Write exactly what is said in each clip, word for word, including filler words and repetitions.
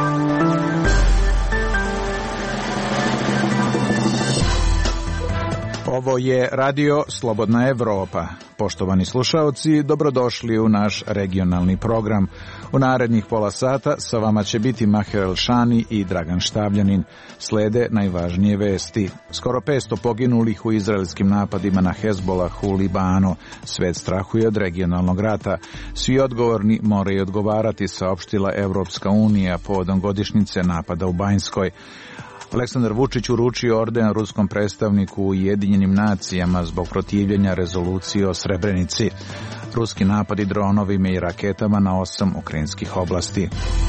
Ovo je Radio Slobodna Evropa. Poštovani slušaoci, dobrodošli u naš regionalni program. U narednih pola sata sa vama će biti Maher Elšani i Dragan Štavljanin. Slede najvažnije vesti. Skoro petsto poginulih u izraelskim napadima na Hezbolah u Libanu. Svet strahuje od regionalnog rata. Svi odgovorni moraju odgovarati, saopštila Evropska unija povodom godišnjice napada u Banjskoj. Aleksandar Vučić uručio orden ruskom predstavniku u Ujedinjenim nacijama zbog protivljenja rezolucije o Srebrenici. Ruski napadi dronovima i raketama na osam ukrajinskih oblasti.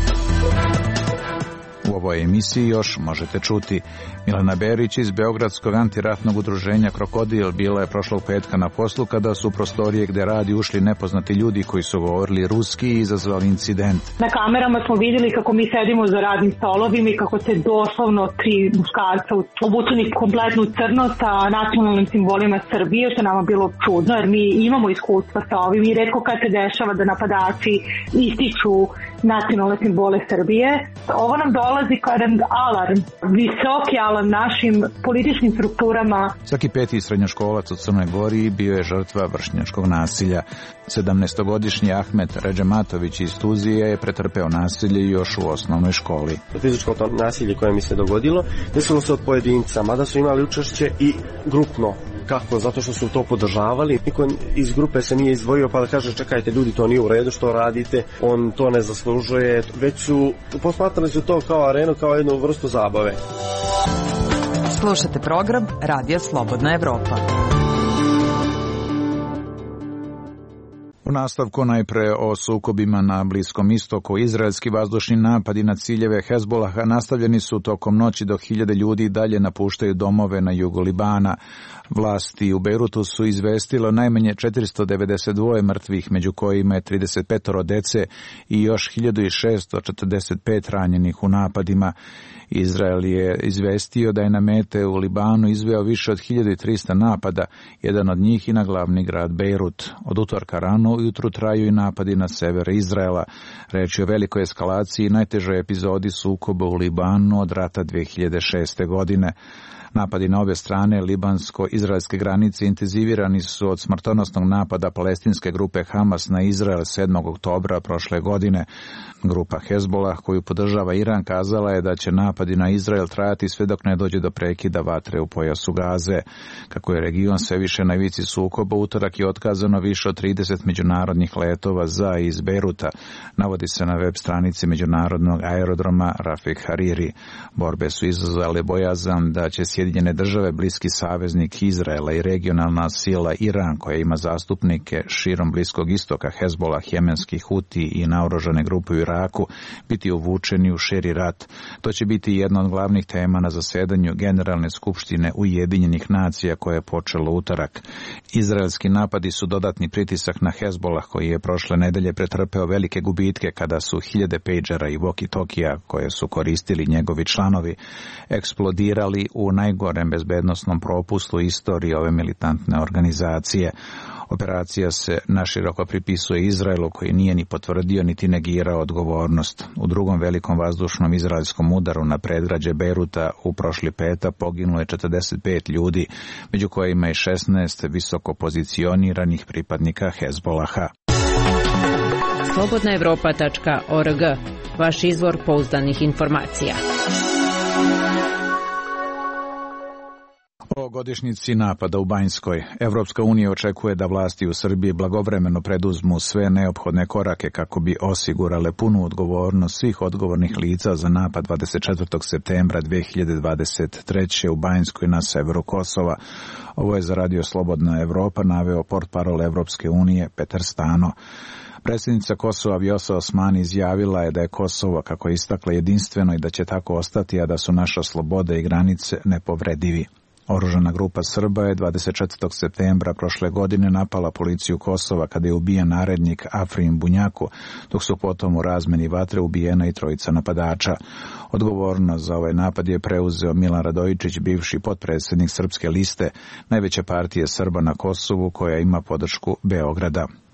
U ovoj emisiji još možete čuti. Milena Berić iz Beogradskog antiratnog udruženja Krokodil bila je prošlog petka na poslu kada su u prostorije gde radi ušli nepoznati ljudi koji su govorili ruski i izazvali incident. Na kamerama smo vidjeli kako mi sedimo za radnim stolovima i kako se doslovno tri muškarca obučeni kompletno crno sa nacionalnim simbolima Srbije, što nama bilo čudno jer mi imamo iskustva sa ovim i retko kad se dešava da napadači ističu nacionalne simbole Srbije. Ovo nam dolazi kao jedan alarm, visoki alarm našim političkim strukturama. Svaki peti srednjoškolac u Crnoj Gori bio je žrtva vršnjačkog nasilja. sedamnaestogodišnji Ahmet Redžematović iz Tuzije je pretrpeo nasilje još u osnovnoj školi. Fizičko to nasilje koje mi se dogodilo desilo se od pojedinca, mada su imali učešće i grupno. Kako? Zato što su to podržavali. Niko iz grupe se nije izdvojio pa da kaže čekajte ljudi, to nije u redu što radite, on to ne zaslužuje. Već su posmatrali su to kao arenu, kao jednu vrstu zabave. Slušate program Radija Slobodna Evropa. U nastavku najpre o sukobima na Bliskom istoku. Izraelski vazdušni napadi na ciljeve Hezbolaha nastavljeni su tokom noći dok hiljade ljudi dalje napuštaju domove na jugu Libana. Vlasti u Bejrutu su izvestile najmanje četiristo devedeset dva mrtvih, među kojima je trideset pet dece i još hiljadu šeststo četrdeset pet ranjenih u napadima. Izrael je izvestio da je na mete u Libanu izveo više od hiljadu trista napada, jedan od njih i na glavni grad Bejrut. Od utorka rano ujutru traju i napadi na sever Izraela. Reč je o velikoj eskalaciji i najtežoj epizodi sukoba u Libanu od rata dve hiljade šeste. godine. Napadi na obje strane libansko-izraelske granice intenzivirani su od smrtonosnog napada palestinske grupe Hamas na Izrael sedmog oktobra prošle godine. Grupa Hezbolah, koju podržava Iran, kazala je da će napadi na Izrael trajati sve dok ne dođe do prekida vatre u pojasu Gaze. Kako je region sve više na ivici sukoba, utorak je otkazano više od trideset međunarodnih letova za i iz Bejruta, navodi se na web stranici međunarodnog aerodroma Rafik Hariri. Borbe su izazvale bojazan da će Sjedinjene države, bliski saveznik Izraela i regionalna sila Iran, koja ima zastupnike širom Bliskog istoka, Hezbolah, jemenski Huti i naoružane grupe u Iraku, biti uvučeni u širi rat. To će biti jedna od glavnih tema na zasedanju Generalne skupštine Ujedinjenih nacija koje je počelo utorak. Izraelski napadi su dodatni pritisak na Hezbolah, koji je prošle nedelje pretrpeo velike gubitke kada su hiljade pejđera i walkie-talkija koje su koristili njegovi članovi eksplodirali u najgorem bezbednosnom propustu istorije ove militantne organizacije. Operacija se naširoko pripisuje Izraelu, koji nije ni potvrdio niti negirao odgovornost. U drugom velikom vazdušnom izraelskom udaru na predgrađe Bejruta u prošli petak poginulo je četrdeset pet ljudi, među kojima je šesnaest visoko pozicioniranih pripadnika Hezbolaha. slobodna evropa tačka org, vaš izvor pouzdanih informacija. O godišnjici napada u Banjskoj. Evropska unija očekuje da vlasti u Srbiji blagovremeno preduzmu sve neophodne korake kako bi osigurale punu odgovornost svih odgovornih lica za napad dvadeset četvrtog septembra dve hiljade dvadeset treće. u Banjskoj na severu Kosova. Ovo je za Radio Slobodna Evropa naveo portparol Evropske unije Petar Stano. Predsjednica Kosova Vjosa Osmani izjavila je da je Kosovo, kako je istakla, jedinstveno i da će tako ostati, a da su naša sloboda i granice nepovredivi. Oružana grupa Srba je dvadeset četvrtog septembra prošle godine napala policiju Kosova kada je ubijen narednik Afrin Bunjaku, dok su potom u razmeni vatre ubijena i trojica napadača. Odgovornost za ovaj napad je preuzeo Milan Radojičić, bivši potpredsjednik Srpske liste, najveće partije Srba na Kosovu koja ima podršku Beograda.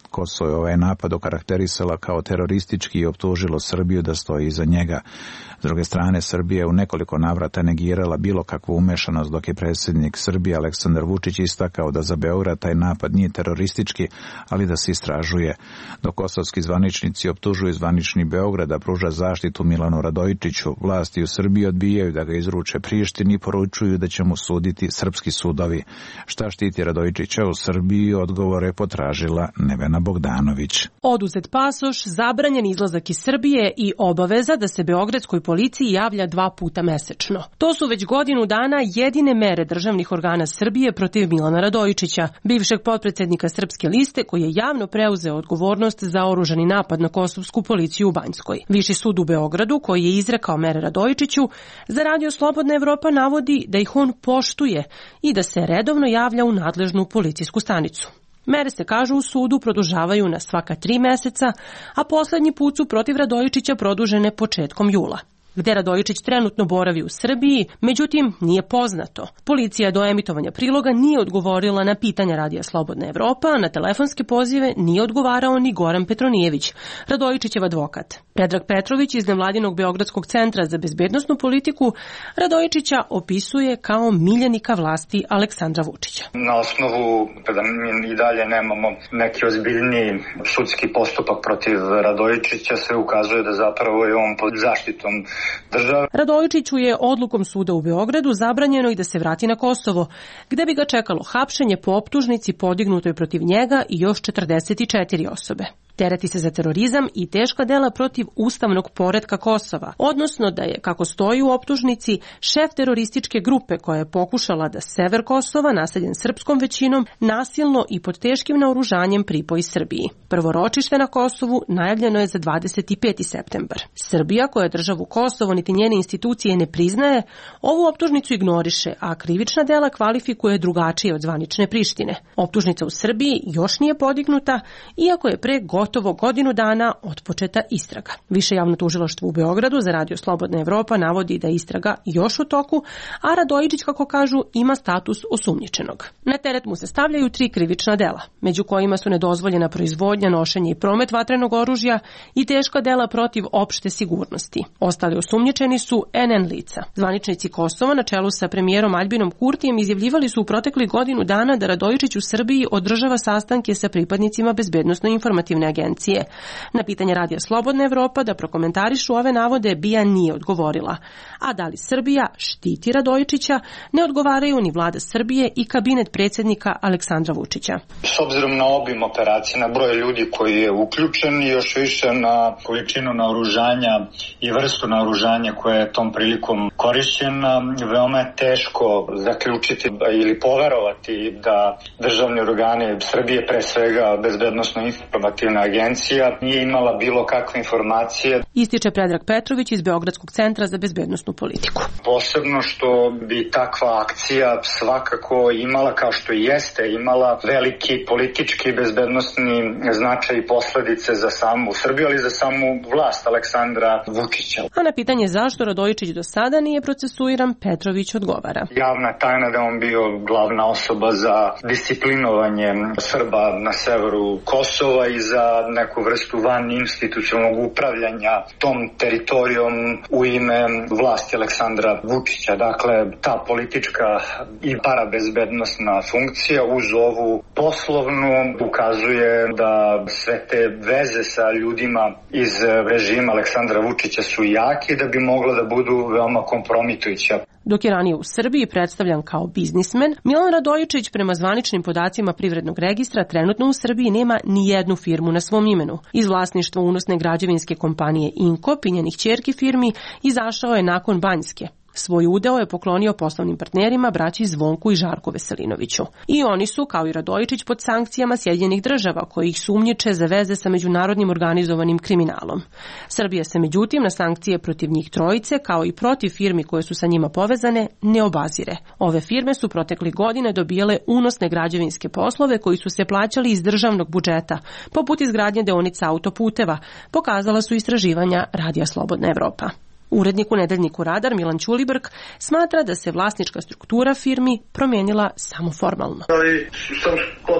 Kosovo je ovaj napad okarakterisala kao teroristički i optužilo Srbiju da stoji iza njega. S druge strane, Srbija je u nekoliko navrata negirala bilo kakvu umešanost, dok je predsjednik Srbije Aleksandar Vučić istakao da za Beograd taj napad nije teroristički, ali da se istražuje. Dok kosovski zvaničnici optužuju zvanični Beograd da pruža zaštitu Milanu Radojičiću, vlasti u Srbiji odbijaju da ga izruče Prištini i poručuju da će mu suditi srpski sudovi. Šta štiti Radojičića u Srbiji, odgovore je potražila Nevena Bogdanović. Oduzet pasoš, zabranjen izlazak iz Srbije i obaveza da se beogradskoj policiji javlja dva puta mesečno. To su već godinu dana jedine mere državnih organa Srbije protiv Milana Radojičića, bivšeg potpredsednika Srpske liste koji je javno preuzeo odgovornost za oružani napad na kosovsku policiju u Banjskoj. Viši sud u Beogradu, koji je izrekao mere Radojičiću, za Radio Slobodna Evropa navodi da ih on poštuje i da se redovno javlja u nadležnu policijsku stanicu. Mere se, kažu u sudu, produžavaju na svaka tri meseca, a poslednji put su protiv Radojičića produžene početkom jula. Gde Radojičić trenutno boravi u Srbiji, međutim, nije poznato. Policija do emitovanja priloga nije odgovorila na pitanja Radija Slobodna Evropa, a na telefonske pozive nije odgovarao ni Goran Petronijević, Radojičićev advokat. Predrag Petrović iz nevladinog Beogradskog centra za bezbednosnu politiku Radojičića opisuje kao miljenika vlasti Aleksandra Vučića. Na osnovu kada mi i dalje nemamo neki ozbiljniji sudski postupak protiv Radojičića, se ukazuje da zapravo je on pod zaštitom države. Radojičiću je odlukom suda u Beogradu zabranjeno i da se vrati na Kosovo, gde bi ga čekalo hapšenje po optužnici podignutoj protiv njega i još četrdeset četiri osobe. Tereti se za terorizam i teška dela protiv ustavnog poretka Kosova, odnosno da je, kako stoji u optužnici, šef terorističke grupe koja je pokušala da sever Kosova, naseljen srpskom većinom, nasilno i pod teškim naoružanjem pripoji Srbiji. Prvo ročište na Kosovu najavljeno je za dvadeset peti septembar. Srbija, koja državu Kosovo niti njene institucije ne priznaje, ovu optužnicu ignoriše, a krivična dela kvalifikuje drugačije od zvanične Prištine. Optužnica u Srbiji još nije podignuta, iako je pre gotovo godinu dana otpočeta istraga. Više javno tužilaštvo u Beogradu za Radio Slobodna Evropa navodi da je istraga još u toku, a Radojičić, kako kažu, ima status osumnjičenog. Na teret mu se stavljaju tri krivična dela, među kojima su nedozvoljena proizvodnja, nošenje i promet vatrenog oružja i teška dela protiv opšte sigurnosti. Ostali osumnjičeni su en en lica. Zvaničnici Kosova na čelu sa premijerom Aljbinom Kurtijem izjavljivali su u proteklih godinu dana da Radojičić u Srbiji održava sastanke sa pripadnicima bezbednosno-informativne agencije. Na pitanje Radija Slobodna Evropa da prokomentarišu ove navode B I A nije odgovorila. A da li Srbija štiti Radojičića, ne odgovaraju ni vlada Srbije i kabinet predsjednika Aleksandra Vučića. S obzirom na obim operacije, na broj ljudi koji je uključen i još više na količinu naoružanja i vrstu naoružanja koja je tom prilikom korišćena, veoma je teško zaključiti ili poverovati da državni organi Srbije, pre svega bezbednosno-informativna agencija, nije imala bilo kakve informacije. Ističe Predrag Petrović iz Beogradskog centra za bezbednosnu politiku. Posebno što bi takva akcija svakako imala, kao što i jeste, imala veliki politički bezbednosni značaj i posledice za samu Srbiju, ali i za samu vlast Aleksandra Vučića. A na pitanje zašto Radojičić do sada nije procesuiran, Petrović odgovara. Javna tajna da on bio glavna osoba za disciplinovanje Srba na severu Kosova i za neku vrstu van institucionalnog upravljanja tom teritorijom u ime vlasti Aleksandra Vučića. Dakle, ta politička i parabezbednosna funkcija uz ovu poslovnu ukazuje da sve te veze sa ljudima iz režima Aleksandra Vučića su jaki da bi mogla da budu veoma kompromitujuća. Dok je ranije u Srbiji predstavljan kao biznismen, Milan Radojičić prema zvaničnim podacima Privrednog registra trenutno u Srbiji nema ni jednu firmu na svom imenu. Iz vlasništva unosne građevinske kompanije Inkop i njenih ćerki firmi izašao je nakon Banjske. Svoj udeo je poklonio poslovnim partnerima braći Zvonku i Žarku Veselinoviću. I oni su, kao i Radojičić, pod sankcijama Sjedinjenih država, koji ih sumnjiče za veze sa međunarodnim organizovanim kriminalom. Srbija se međutim na sankcije protiv njih trojice, kao i protiv firmi koje su sa njima povezane, ne obazire. Ove firme su protekli godine dobijale unosne građevinske poslove koji su se plaćali iz državnog budžeta, poput izgradnje deonica autoputeva, pokazala su istraživanja Radija Slobodna Evropa. Urednik u nedeljniku Radar Milan Ćulibrk smatra da se vlasnička struktura firmi promijenila samo formalno. Ali sam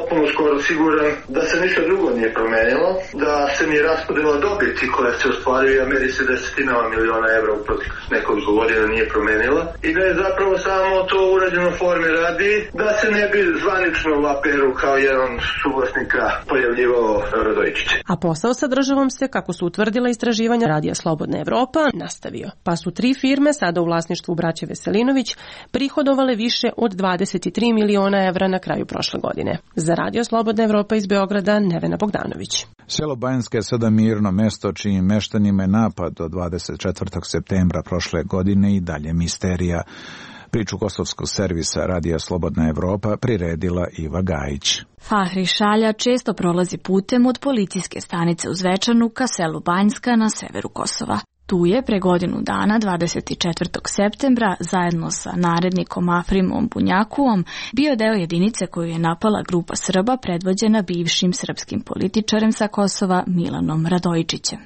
potpuno skoro siguran da se ništa drugo nije promenilo, da se ni raspodela dobiti koja se ostvaruje Americi desetinama miliona evra u proteklih nekoliko godina nije promenila i da je zapravo samo to urađeno forme radi da se ne bi zvanično u aperu kao jedan suvlasnika pojavljivao Radojičić. A posao sa državom se, kako su utvrdila istraživanja Radija Slobodna Evropa, nastavio. Pa su tri firme, sada u vlasništvu braće Veselinović, prihodovale više od dvadeset tri miliona evra na kraju prošle godine. Za Radio Slobodna Evropa iz Beograda, Nevena Bogdanović. Selo Banjska je sada mirno mesto čijim meštanima je napad od dvadeset četvrtog septembra prošle godine i dalje misterija. Priču kosovskog servisa Radija Slobodna Evropa priredila Iva Gajić. Fahri Šalja često prolazi putem od policijske stanice u Zvečanu ka selu Banjska na severu Kosova. Tu je pre godinu dana, dvadeset četvrtog septembra, zajedno sa narednikom Afrimom Bunjakuom, bio deo jedinice koju je napala grupa Srba predvođena bivšim srpskim političarem sa Kosova Milanom Radojičićem.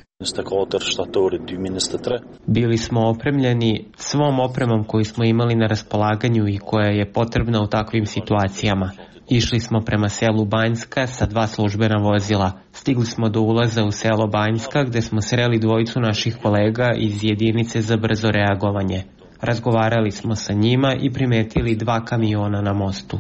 Bili smo opremljeni svom opremom koju smo imali na raspolaganju i koja je potrebna u takvim situacijama. Išli smo prema selu Banjska sa dva službena vozila. Stigli smo do ulaza u selo Banjska gde smo sreli dvojicu naših kolega iz jedinice za brzo reagovanje. Razgovarali smo sa njima i primetili dva kamiona na mostu.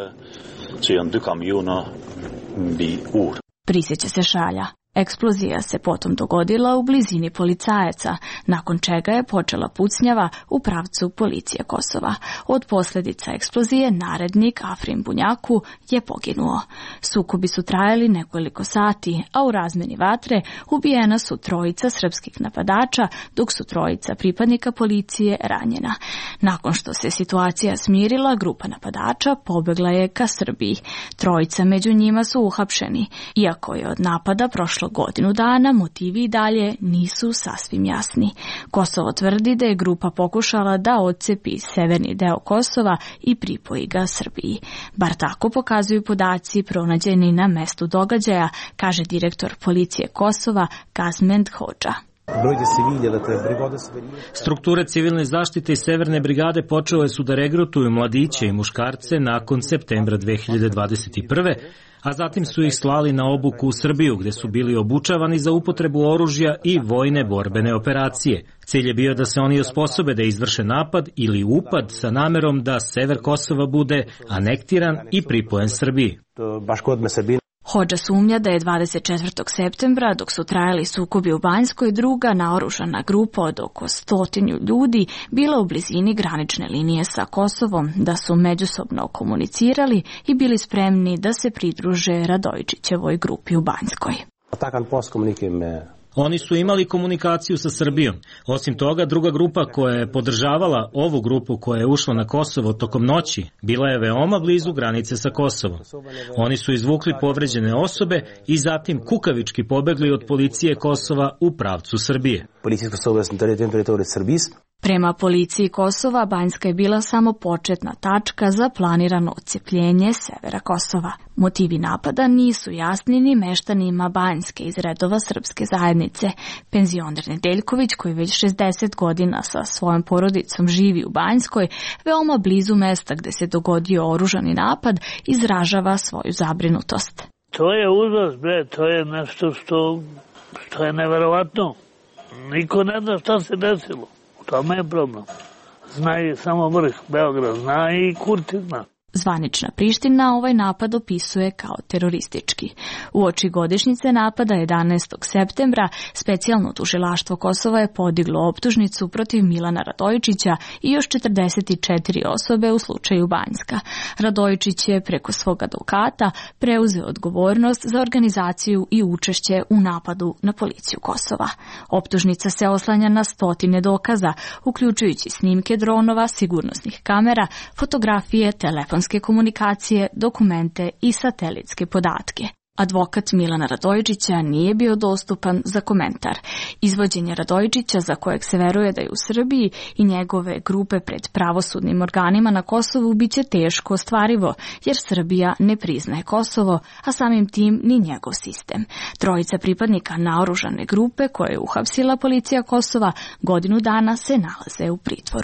Prisjeća se Šalja. Eksplozija se potom dogodila u blizini policajaca, nakon čega je počela pucnjava u pravcu policije Kosova. Od posljedica eksplozije narednik Afrim Bunjaku je poginuo. Sukobi su trajali nekoliko sati, a u razmeni vatre ubijena su trojica srpskih napadača, dok su trojica pripadnika policije ranjena. Nakon što se situacija smirila, grupa napadača pobegla je ka Srbiji. Trojica među njima su uhapšeni, iako je od napada prošlo godinu dana, motivi i dalje nisu sasvim jasni. Kosovo tvrdi da je grupa pokušala da odcepi severni deo Kosova i pripoji ga Srbiji. Bar tako pokazuju podaci pronađeni na mestu događaja, kaže direktor policije Kosova Kazment Hodža. Strukture civilne zaštite i Severne brigade počele su da regrutuju mladiće i muškarce nakon septembra dve hiljade dvadeset prve. a zatim su ih slali na obuku u Srbiju, gde su bili obučavani za upotrebu oružja i vojne borbene operacije. Cilj je bio da se oni osposobe da izvrše napad ili upad sa namerom da sever Kosova bude anektiran i pripojen Srbiji. Hodža sumnja da je dvadeset četvrtog septembra, dok su trajali sukobi u Banjskoj, druga naoružana grupa od oko stotinju ljudi bila u blizini granične linije sa Kosovom, da su međusobno komunicirali i bili spremni da se pridruže Radojičićevoj grupi u Banjskoj. Oni su imali komunikaciju sa Srbijom. Osim toga, druga grupa koja je podržavala ovu grupu koja je ušla na Kosovo tokom noći, bila je veoma blizu granice sa Kosovom. Oni su izvukli povređene osobe i zatim kukavički pobegli od policije Kosova u pravcu Srbije. Prema policiji Kosova, Banjska je bila samo početna tačka za planirano odcepljenje severa Kosova. Motivi napada nisu jasni ni meštanima Banjske iz redova srpske zajednice. Penzioner Nedeljković, koji već šezdeset godina sa svojom porodicom živi u Banjskoj, veoma blizu mesta gde se dogodio oružani napad, izražava svoju zabrinutost. To je užas, bre, to je nešto što, što je neverovatno. Niko ne zna šta se desilo. To je problem. Zna i samo vrh Beograd, zna i Kurti zna. Zvanična Priština ovaj napad opisuje kao teroristički. Uoči godišnjice napada jedanaestog septembra specijalno tužilaštvo Kosova je podiglo optužnicu protiv Milana Radojičića i još četrdeset četiri osobe u slučaju Banjska. Radojičić je preko svog advokata preuzeo odgovornost za organizaciju i učešće u napadu na policiju Kosova. Optužnica se oslanja na stotine dokaza, uključujući snimke dronova, sigurnosnih kamera, fotografije, telefonske komunikacije, dokumente i satelitske podatke. Advokat Milana Radojičića nije bio dostupan za komentar. Izvođenje Radojičića, za kojeg se veruje da je u Srbiji, i njegove grupe pred pravosudnim organima na Kosovu biće teško ostvarivo, jer Srbija ne priznaje Kosovo, a samim tim ni njegov sistem. Trojica pripadnika naoružane grupe koje je uhapsila policija Kosova godinu dana se nalaze u pritvoru.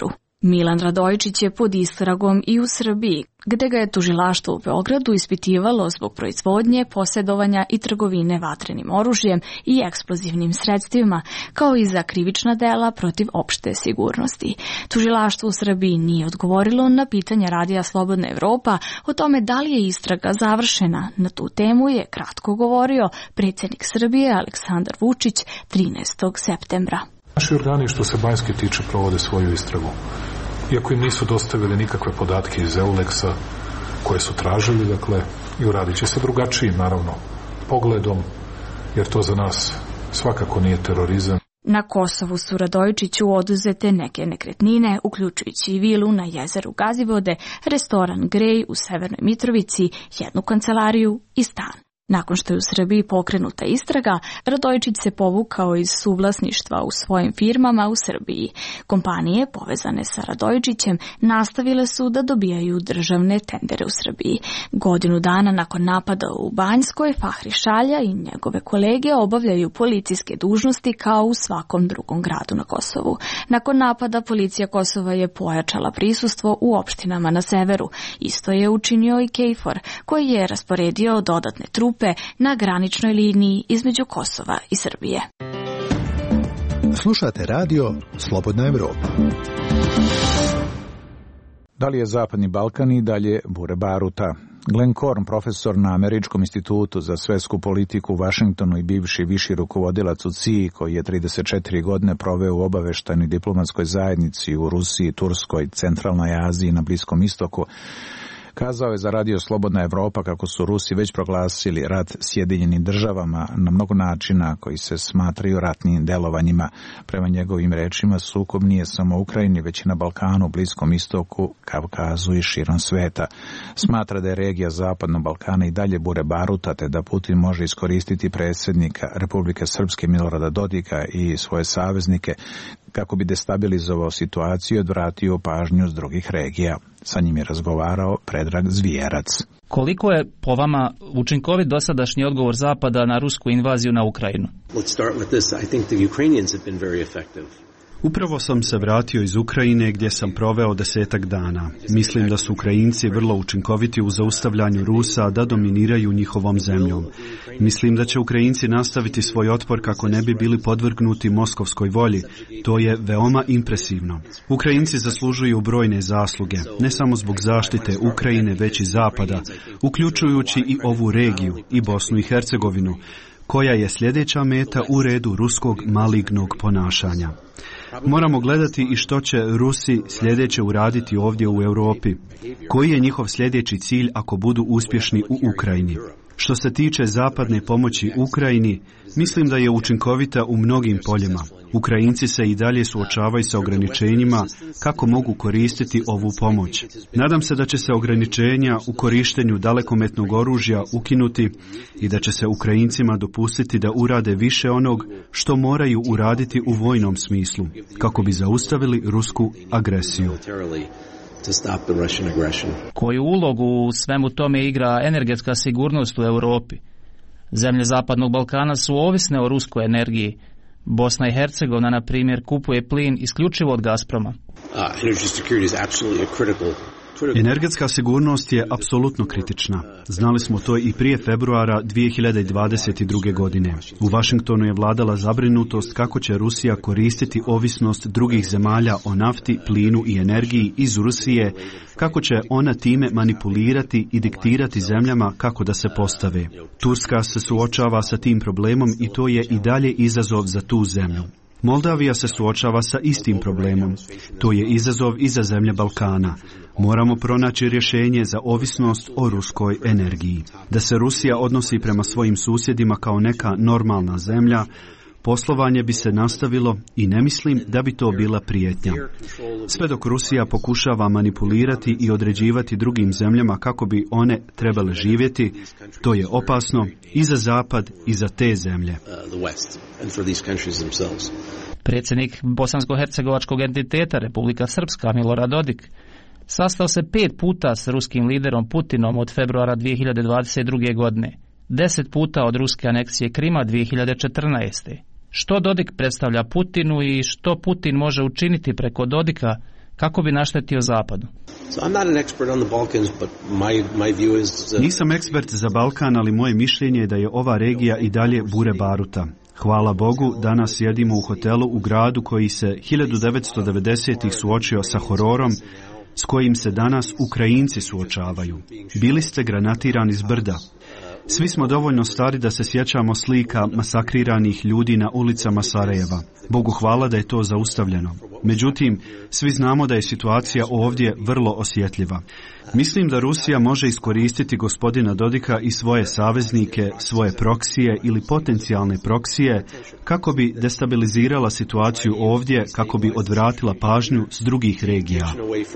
Milan Radojičić je pod istragom i u Srbiji, gde ga je tužilaštvo u Beogradu ispitivalo zbog proizvodnje, posjedovanja i trgovine vatrenim oružjem i eksplozivnim sredstvima, kao i za krivična dela protiv opšte sigurnosti. Tužilaštvo u Srbiji nije odgovorilo na pitanja Radija Slobodna Evropa o tome da li je istraga završena. Na tu temu je kratko govorio predsjednik Srbije Aleksandar Vučić trinaestog septembra. Naši organi što se Banjske tiče provode svoju istragu. Iako im nisu dostavili nikakve podatke iz Euleksa koje su tražili, dakle, i uradit će se drugačijim, naravno, pogledom, jer to za nas svakako nije terorizam. Na Kosovu su Radojičiću oduzete neke nekretnine, uključujući i vilu na jezeru Gazivode, restoran Grej u Severnoj Mitrovici, jednu kancelariju i stan. Nakon što je u Srbiji pokrenuta istraga, Radojičić se povukao iz suvlasništva u svojim firmama u Srbiji. Kompanije povezane sa Radojičićem nastavile su da dobijaju državne tendere u Srbiji. Godinu dana nakon napada u Banjskoj, Fahri Šalja i njegove kolege obavljaju policijske dužnosti kao u svakom drugom gradu na Kosovu. Nakon napada, policija Kosova je pojačala prisustvo u opštinama na severu. Isto je učinio i KFOR, koji je rasporedio dodatne trupe na graničnoj liniji između Kosova i Srbije. Slušate radio Slobodna Evropa. Da li je Zapadni Balkan i dalje bure baruta? Glenn Korn, profesor na Američkom institutu za svetsku politiku u Vašingtonu i bivši viši rukovodilac u C I A, koji je trideset četiri godine proveo u obaveštajnoj diplomatskoj zajednici u Rusiji, Turskoj, Centralnoj Aziji i na Bliskom istoku, kazao je za Radio Slobodna Evropa kako su Rusi već proglasili rat Sjedinjenim državama na mnogo načina koji se smatraju ratnim delovanjima. Prema njegovim rečima, sukob nije samo u Ukrajini, već i na Balkanu, Bliskom istoku, Kavkazu i širom sveta. Smatra da je regija Zapadnog Balkana i dalje bure baruta, te da Putin može iskoristiti predsjednika Republike Srpske Milorada Dodika i svoje saveznike kako bi destabilizovao situaciju i odvratio pažnju s drugih regija. Sa njim je razgovarao Predrag Zvijerac. Koliko je po vama učinkovit dosadašnji odgovor Zapada na rusku invaziju na Ukrajinu? Upravo sam se vratio iz Ukrajine gdje sam proveo desetak dana. Mislim da su Ukrajinci vrlo učinkoviti u zaustavljanju Rusa da dominiraju njihovom zemljom. Mislim da će Ukrajinci nastaviti svoj otpor kako ne bi bili podvrgnuti moskovskoj volji. To je veoma impresivno. Ukrajinci zaslužuju brojne zasluge, ne samo zbog zaštite Ukrajine, već i Zapada, uključujući i ovu regiju i Bosnu i Hercegovinu, koja je sljedeća meta u redu ruskog malignog ponašanja. Moramo gledati i što će Rusi sljedeće uraditi ovdje u Europi. Koji je njihov sljedeći cilj ako budu uspješni u Ukrajini? Što se tiče zapadne pomoći Ukrajini, mislim da je učinkovita u mnogim poljima. Ukrajinci se i dalje suočavaju sa ograničenjima kako mogu koristiti ovu pomoć. Nadam se da će se ograničenja u korištenju dalekometnog oružja ukinuti i da će se Ukrajincima dopustiti da urade više onog što moraju uraditi u vojnom smislu, kako bi zaustavili rusku agresiju. Koju ulogu u svemu tome igra energetska sigurnost u Europi? Zemlje Zapadnog Balkana su ovisne o ruskoj energiji. Bosna i Hercegovina, na primjer, kupuje plin isključivo od Gazproma. Energetska sigurnost je apsolutno kritična. Znali smo to i prije februara dvije hiljade dvadeset druge. godine. U Vašingtonu je vladala zabrinutost kako će Rusija koristiti ovisnost drugih zemalja o nafti, plinu i energiji iz Rusije, kako će ona time manipulirati i diktirati zemljama kako da se postave. Turska se suočava sa tim problemom i to je i dalje izazov za tu zemlju. Moldavija se suočava sa istim problemom. To je izazov i za zemlje Balkana. Moramo pronaći rješenje za ovisnost o ruskoj energiji. Da se Rusija odnosi prema svojim susjedima kao neka normalna zemlja, poslovanje bi se nastavilo i ne mislim da bi to bila prijetnja. Sve dok Rusija pokušava manipulirati i određivati drugim zemljama kako bi one trebale živjeti, to je opasno i za Zapad i za te zemlje. Predsjednik bosansko-hercegovačkog entiteta Republika Srpska Milorad Dodik sastao se pet puta s ruskim liderom Putinom od februara dvije hiljade dvadeset druge. godine, deset puta od ruske aneksije Krima dvije hiljade četrnaeste. Što Dodik predstavlja Putinu i što Putin može učiniti preko Dodika kako bi naštetio Zapadu. Nisam ekspert za Balkan, ali moje mišljenje je da je ova regija i dalje bure baruta. Hvala Bogu, danas sjedimo u hotelu u gradu koji se hiljadu devetsto devedesetih suočio sa hororom s kojim se danas Ukrajinci suočavaju. Bili ste granatirani s brda. Svi smo dovoljno stari da se sjećamo slika masakriranih ljudi na ulicama Sarajeva. Bogu hvala da je to zaustavljeno. Međutim, svi znamo da je situacija ovdje vrlo osjetljiva. Mislim da Rusija može iskoristiti gospodina Dodika i svoje saveznike, svoje proksije ili potencijalne proksije, kako bi destabilizirala situaciju ovdje, kako bi odvratila pažnju s drugih regija.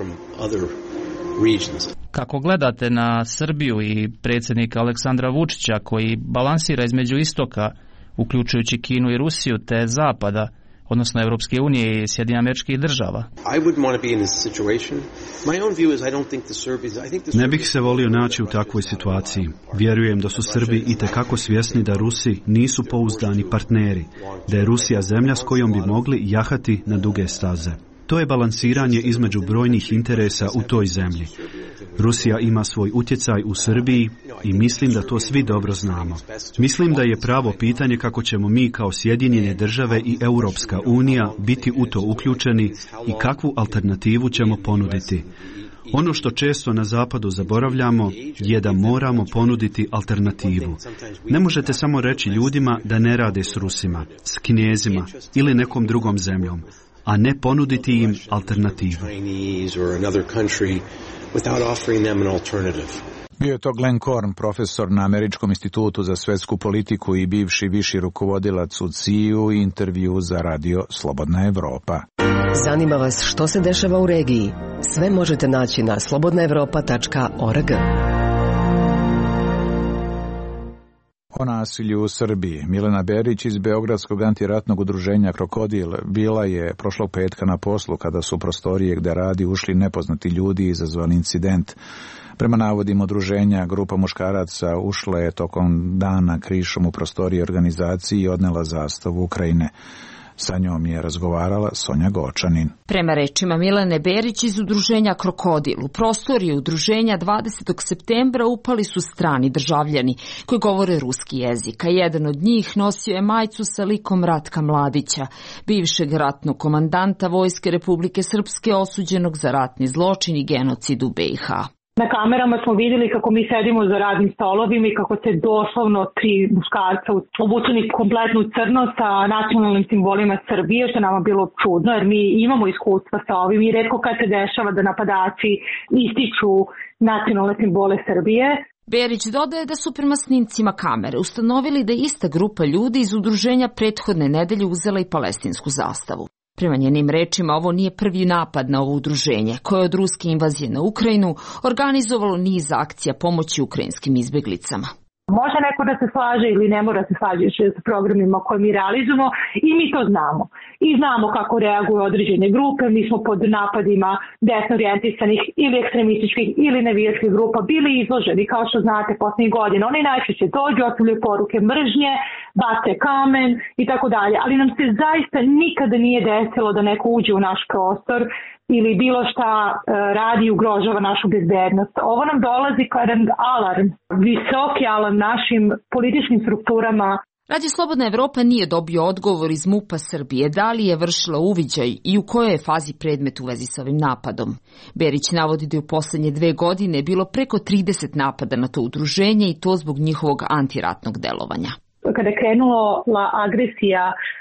Kako gledate na Srbiju i predsjednika Aleksandra Vučića koji balansira između istoka, uključujući Kinu i Rusiju, te zapada, odnosno Europske unije i Sjedinjenih Američkih Država? Ne bih se volio naći u takvoj situaciji. Vjerujem da su Srbi itekako svjesni da Rusi nisu pouzdani partneri, da je Rusija zemlja s kojom bi mogli jahati na duge staze. To je balansiranje između brojnih interesa u toj zemlji. Rusija ima svoj utjecaj u Srbiji i mislim da to svi dobro znamo. Mislim da je pravo pitanje kako ćemo mi kao Sjedinjene Države i Europska unija biti u to uključeni i kakvu alternativu ćemo ponuditi. Ono što često na zapadu zaboravljamo je da moramo ponuditi alternativu. Ne možete samo reći ljudima da ne rade s Rusima, s Kinezima ili nekom drugom zemljom, a ne ponuditi im alternativu. Bio je to Glenn Korn, profesor na Američkom institutu za svjetsku politiku i bivši viši rukovodilac u C I U i intervju za radio Slobodna Evropa. Zanima vas što se dešava u regiji? Sve možete naći na slobodna evropa tačka org. O nasilju u Srbiji. Milena Berić iz Beogradskog antiratnog udruženja Krokodil bila je prošlog petka na poslu kada su u prostorije gde radi ušli nepoznati ljudi i izazvali incident. Prema navodima udruženja, grupa muškaraca ušla je tokom dana krišom u prostorije organizacije i odnela zastavu Ukrajine. Sa njom je razgovarala Sonja Gočanin. Prema rečima Milene Berić iz udruženja Krokodil, u prostoriju udruženja dvadesetog septembra upali su strani državljani koji govore ruski jezik, a jedan od njih nosio je majicu sa likom Ratka Mladića, bivšeg ratnog komandanta Vojske Republike Srpske osuđenog za ratni zločin i genocid u B i H. Na kamerama smo vidjeli kako mi sedimo za radnim stolovima i kako se doslovno tri muškarca obučeni kompletno crno sa nacionalnim simbolima Srbije, što nama bilo čudno jer mi imamo iskustva sa ovim i retko kad se dešava da napadači ističu nacionalne simbole Srbije. Berić dodaje da su prema snimcima kamere ustanovili da je ista grupa ljudi iz udruženja prethodne nedelje uzela i palestinsku zastavu. Prema njenim rečima, ovo nije prvi napad na ovo udruženje, koje je od ruske invazije na Ukrajinu organizovalo niz akcija pomoći ukrajinskim izbjeglicama. Može neko da se slaže ili ne mora se slažiti s programima koje mi realizujemo i mi to znamo. I znamo kako reaguju određene grupe, mi smo pod napadima desno orijentisanih ili ekstremističkih ili navijačkih grupa bili izloženi, kao što znate, posljednjih godina. Oni najčešće dođu, ostavljaju poruke mržnje, bace kamen i tako dalje, ali nam se zaista nikada nije desilo da neko uđe u naš prostor ili bilo šta e, radi i ugrožava našu bezbednost. Ovo nam dolazi kao jedan alarm, visoki alarm našim političkim strukturama. Radio Slobodna Evropa nije dobio odgovor iz MUP-a Srbije da li je vršila uviđaj i u kojoj je fazi predmet u vezi sa ovim napadom. Berić navodi da je u posljednje dve godine bilo preko trideset napada na to udruženje i to zbog njihovog antiratnog delovanja. Kada je krenula agresija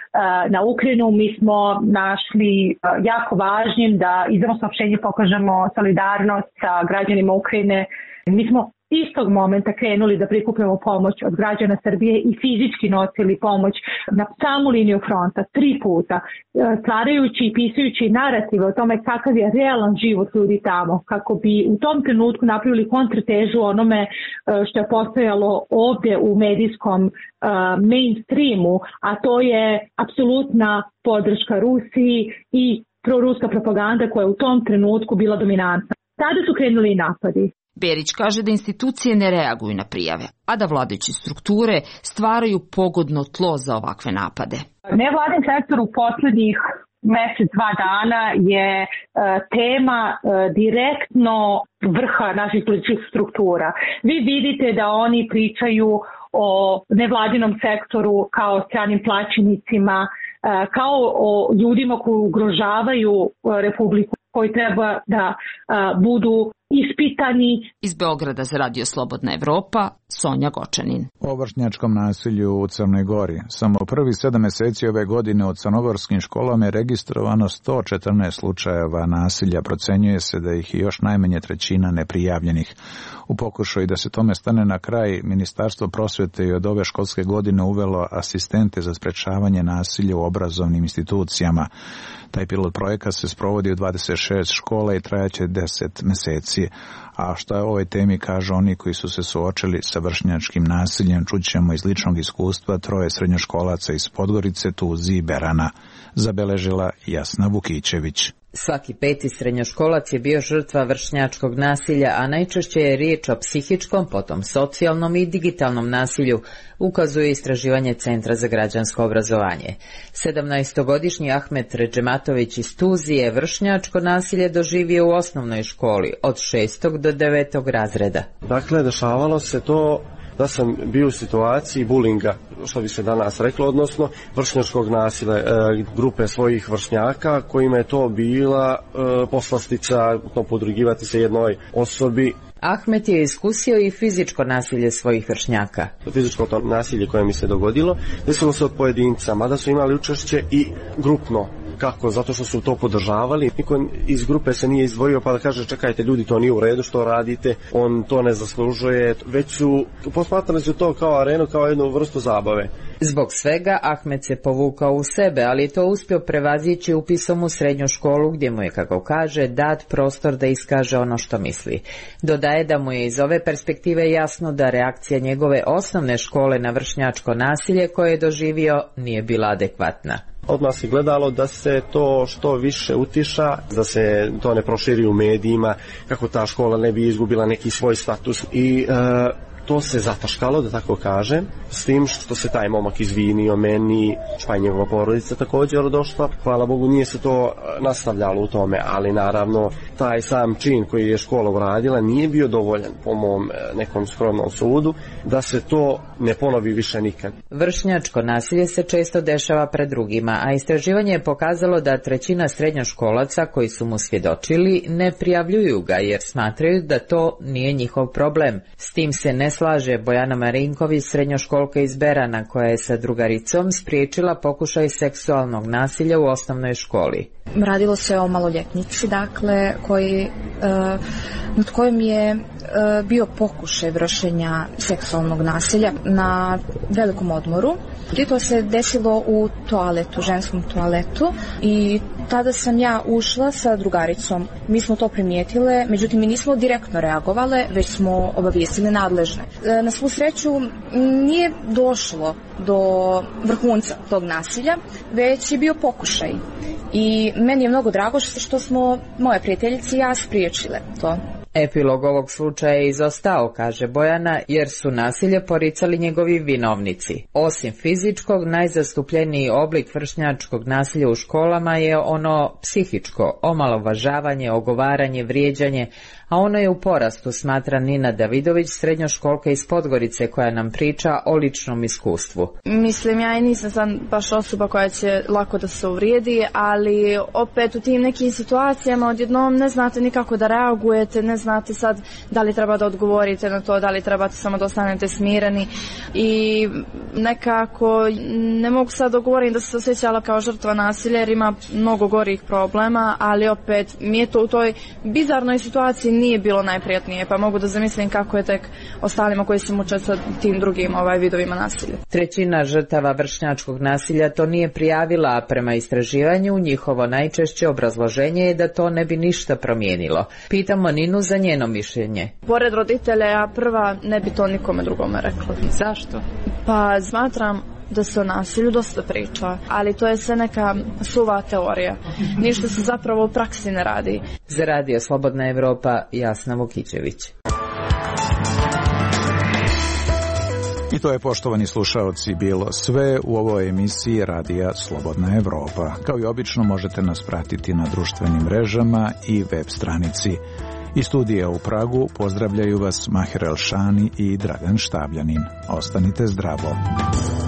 na Ukrajinu, mi smo našli jako važnim da izdamo saopštenje, pokažemo solidarnost sa građanima Ukrajine. Mi smo istog momenta krenuli da prikupljamo pomoć od građana Srbije i fizički nosili pomoć na samu liniju fronta tri puta, stvarajući i pisajući narative o tome kakav je realan život ljudi tamo, kako bi u tom trenutku napravili kontratežu onome što je postojalo ovdje u medijskom mainstreamu, a to je apsolutna podrška Rusiji i proruska propaganda koja je u tom trenutku bila dominantna. Tada su krenuli i napadi. Berić kaže da institucije ne reaguju na prijave, a da vladajuće strukture stvaraju pogodno tlo za ovakve napade. Nevladin sektor u posljednjih mjesec, dva dana je e, tema e, direktno vrha naših političkih struktura. Vi vidite da oni pričaju o nevladinom sektoru kao stranim plaćenicima, e, kao o ljudima koji ugrožavaju Republiku, koji treba da e, budu ispitani. Iz Beograda za Radio Slobodna Evropa, Sonja Gočanin. O vršnjačkom nasilju u Crnoj Gori. Samo prvi sedam mjeseci ove godine u crnogorskim školama je registrovano sto četrnaest slučajeva nasilja. Procenjuje se da ih je još najmanje trećina neprijavljenih. U pokušaju da se tome stane na kraj, Ministarstvo prosvete je od ove školske godine uvelo asistente za sprečavanje nasilja u obrazovnim institucijama. Taj pilot projekat se sprovodi u dvadeset šest škola i trajaće deset mjeseci. A šta je o ovoj temi kažu oni koji su se suočili sa vršnjačkim nasiljem, čućemo iz ličnog iskustva troje srednjoškolaca iz Podgorice, Tuzi i Berana, zabeležila Jasna Vukićević. Svaki peti srednjoškolac je bio žrtva vršnjačkog nasilja, a najčešće je riječ o psihičkom, potom socijalnom i digitalnom nasilju, ukazuje istraživanje Centra za građansko obrazovanje. sedamnaestogodišnji Ahmet Redžematović iz Tuzije vršnjačko nasilje doživio u osnovnoj školi od šestog do devetog razreda. Dakle, dešavalo se to da sam bio u situaciji bulinga, što bi se danas reklo, odnosno vršnjačkog nasilja, e, grupe svojih vršnjaka kojima je to bila e, poslastica, to podrugivati se jednoj osobi. Ahmet je iskusio i fizičko nasilje svojih vršnjaka. Fizičko to nasilje koje mi se dogodilo, desilo se od pojedinca, mada su imali učešće i grupno. Kako? Zato što su to podržavali. Niko iz grupe se nije izdvojio pa da kaže čekajte ljudi, to nije u redu što radite, on to ne zaslužuje, već su posmatrali su to kao arenu, kao jednu vrstu zabave. Zbog svega Ahmet se povukao u sebe, ali je to uspio prevazići upisom u srednju školu gdje mu je, kako kaže, dat prostor da iskaže ono što misli. Dodaje da mu je iz ove perspektive jasno da reakcija njegove osnovne škole na vršnjačko nasilje koje je doživio nije bila adekvatna. Odmah se gledalo da se to što više utiša, da se to ne proširi u medijima, kako ta škola ne bi izgubila neki svoj status i e, to se zataškalo, da tako kažem, s tim što se taj momak izvinio meni, pa i njegova porodica također došla. Hvala Bogu nije se to nastavljalo u tome, ali naravno taj sam čin koji je škola uradila nije bio dovoljan po mom nekom skromnom sudu da se to ne ponovi više nikad. Vršnjačko nasilje se često dešava pred drugima, a istraživanje je pokazalo da trećina srednjoškolaca koji su mu svjedočili ne prijavljuju ga jer smatraju da to nije njihov problem. S tim se ne slaže Bojana Marinković, srednjoškolka iz Berana, koja je sa drugaricom spriječila pokušaj seksualnog nasilja u osnovnoj školi. Radilo se o maloljetnici, dakle, koji, uh, nad kojim je uh, bio pokušaj vršenja seksualnog nasilja na velikom odmoru. I to se desilo u toaletu, ženskom toaletu, i tada sam ja ušla sa drugaricom. Mi smo to primijetile, međutim mi nismo direktno reagovale, već smo obavijestili nadležne. Na svu sreću nije došlo do vrhunca tog nasilja, već je bio pokušaj. I meni je mnogo drago što smo moje prijateljice i ja spriječile to. Epilog ovog slučaja je izostao, kaže Bojana, jer su nasilje poricali njegovi vinovnici. Osim fizičkog, najzastupljeniji oblik vršnjačkog nasilja u školama je ono psihičko, omalovažavanje, ogovaranje, vrijeđanje, a ono je u porastu, smatra Nina Davidović, srednjoškolka iz Podgorice, koja nam priča o ličnom iskustvu. Mislim, ja i nisam sad baš osoba koja će lako da se uvrijedi, ali opet u tim nekim situacijama odjednom ne znate nikako da reagujete, ne znate sad da li treba da odgovorite na to, da li trebate samo da ostanete smireni, i nekako ne mogu sad da govorim da se osjećala kao žrtva nasilja jer ima mnogo gorih problema, ali opet mi je to u toj bizarnoj situaciji nije bilo najprijatnije, pa mogu da zamislim kako je tek ostalima koji se muče sa tim drugim ovaj vidovima nasilja. Trećina žrtava vršnjačkog nasilja to nije prijavila, a prema istraživanju njihovo najčešće obrazloženje je da to ne bi ništa promijenilo. Pitamo Ninu za njeno mišljenje. Pored roditelja, ja prva ne bi to nikome drugome rekla. Zašto? Pa smatram da se o nasilju dosta priča, ali to je sve neka suva teorija. Ništa se zapravo u praksi ne radi. Za Radio Slobodna Evropa, Jasna Vukićević. I to je, poštovani slušaoci, bilo sve u ovoj emisiji Radija Slobodna Evropa. Kao i obično možete nas pratiti na društvenim mrežama i web stranici. Iz studija u Pragu pozdravljaju vas Maher Elšani i Dragan Štabljanin. Ostanite zdravo.